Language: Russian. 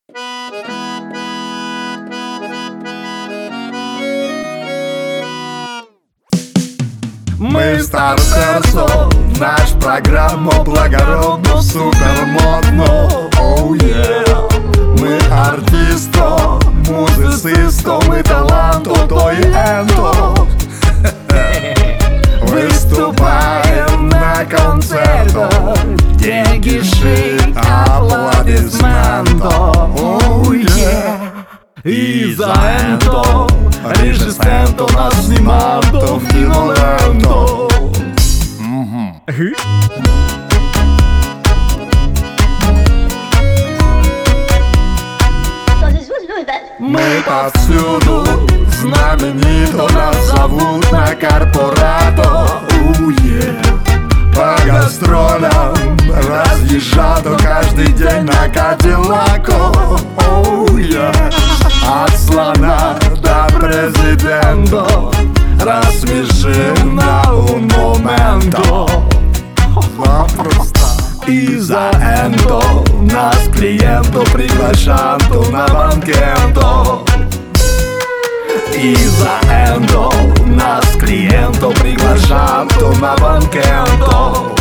Мы в Стартерсо, наш программу благородно, супер модно. Oh yeah. Мы артисто, музицисто, мы таланто, то и энто. Выступаем на концертах, деньги шик, аплодисменто. Oh yeah. І за енто режисенто нас знімато в кіноленто. Мы повсюду знаменито, нас зовут на корпорато. По гастролям разъезжато каждый день на Кадиллако. От слона до президента рассмешим на un momento. И за энто нас клиенту приглашанту на банкетто. И за энто нас клиенту приглашанту на банкетто.